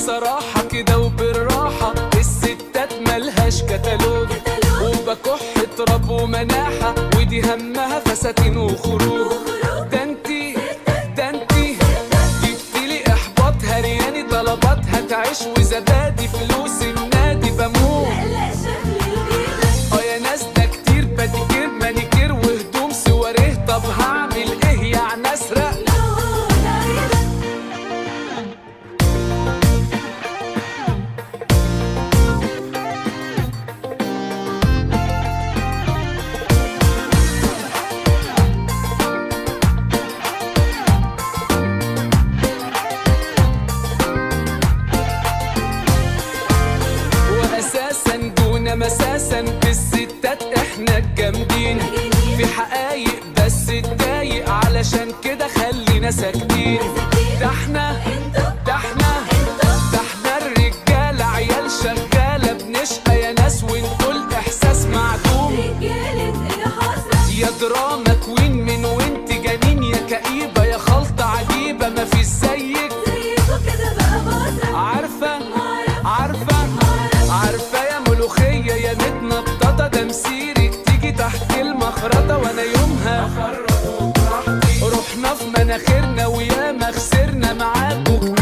بصراحة كده وبالراحة الستات ملهاش كتالوج، وبكح تراب ومناحة ودي همها فساتين وخروج. ده انتي جبتيلي احباط، هرياني طلباتها تعيش وزبادي فلوس النادي بموت. يا ناس ده كتير باديكير مانيكير وهدوم سواريه، طب هعمل ايه يعني اسرق؟ واساسا دون مساسا بالستات احنا الجامدين، في حقايق بس اتضايق علشان كده خلينا ساكتين. ده احنا الرجالة عيال شغالة بنشقى يا ناس وانتوا الاحساس معدوم. يا دراما كوين من وانت جنين، يا كئيبة يا خلطة عجيبة مفيش زيك. عارفة يا ملوخية يا متنططة، ده مسيرك تيجي تحت المخرطة وانا يومها رحنا في مناخيرنا وياما خسرنا معاكوا.